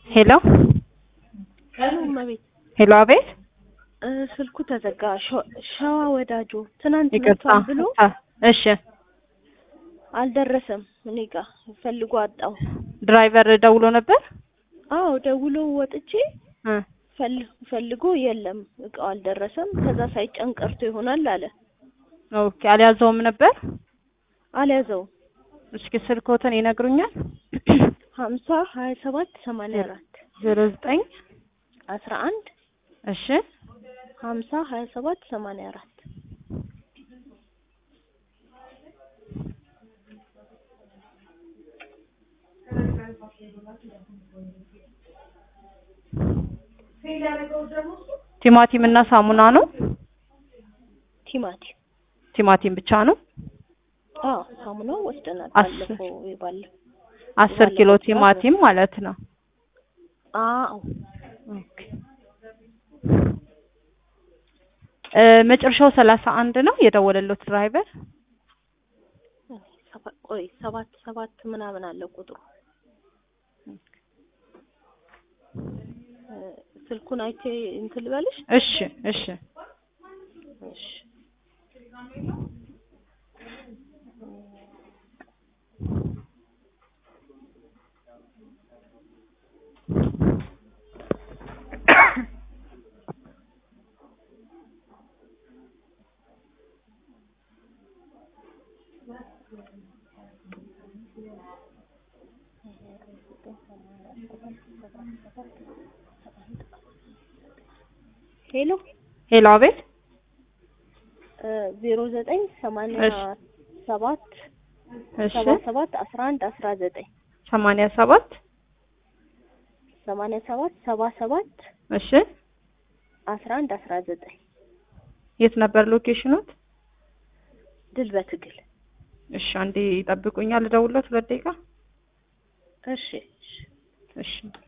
ሄሎ ሄሎ አቤት ስልኩ ተዘጋ። ሸዋ ወዳጆ ትናንት ይቅርታ መጥቷል ብሎ እሺ አልደረሰም። እኔ ጋር ፈልጎ አጣው። ድራይቨር ደውሎ ነበር? አዎ ደውሎ ወጥቼ ፈልጎ የለም እቃው አልደረሰም። ከዛ ሳይጫን ቀርቶ ይሆናል አለ። ኦኬ አልያዘውም ነበር? አልያዘውም። እስኪ ስልኮትን ይነግሩኛል? 50 27 84 09 11 እሺ 50 27 84 ቲማቲም እና ሳሙና ነው? ቲማቲም ብቻ ነው? አዎ ሳሙናው ወስደናል። ባለፈው 10 ኪሎ ቲማቲም ማለት ነው። አዎ ኦኬ መጨረሻው 31 ነው የደወለለው ድራይቨር? ቆይ 7 ምናምን አለ ቁጥሩ። ስልኩን አይቼ እንትን ልበልሽ? እሺ እሺ እሺ ሄሎ ሄሎ አቤት 09 87 77 11 19 87 77 እሺ 11 19 የት ነበር ሎኬሽኑት? ድል በትግል። እሺ አንዴ ይጠብቁኛል፣ ልደውልለት 2 ደቂቃ። እሺ እሺ